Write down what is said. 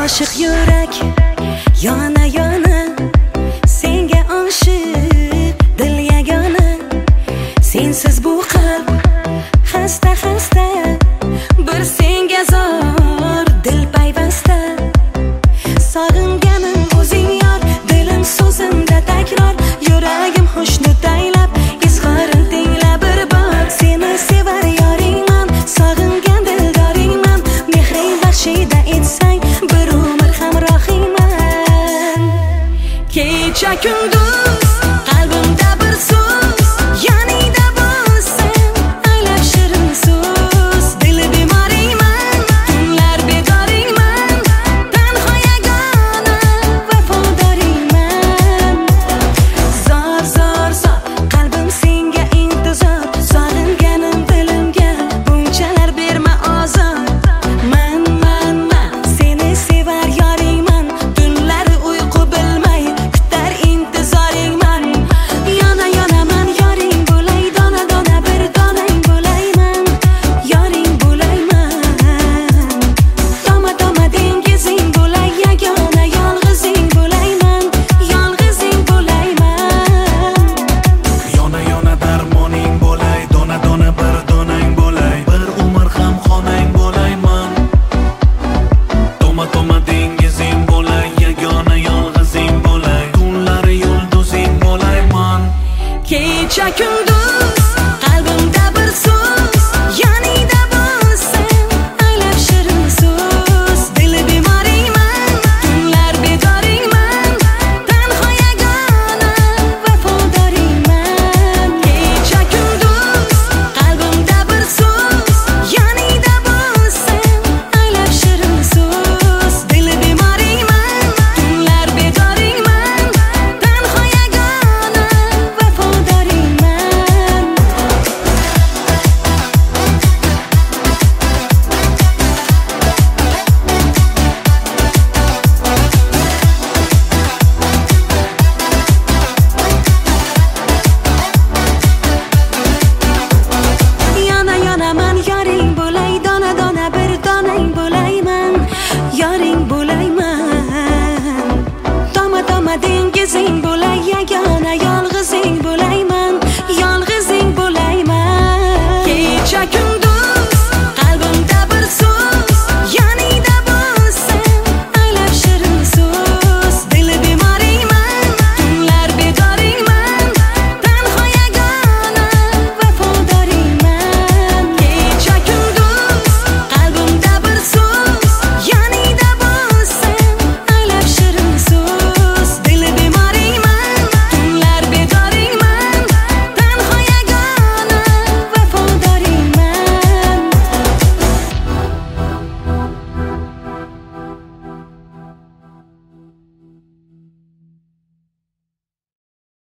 oshiq yurak yana yana, senga oshiq dil yagona. Sensiz bu qalb xasta xasta, bir senga zor dil payvasta. Sog'inganim o'zing yor, dilim so'zimda takror, yuragim xushnud aylab, izhorim tingla bir bor. Seni sevar yoringman, sog'ingan dildoringman, mehring baxshida etsang bir umr hamrohingman. Kecha kunduz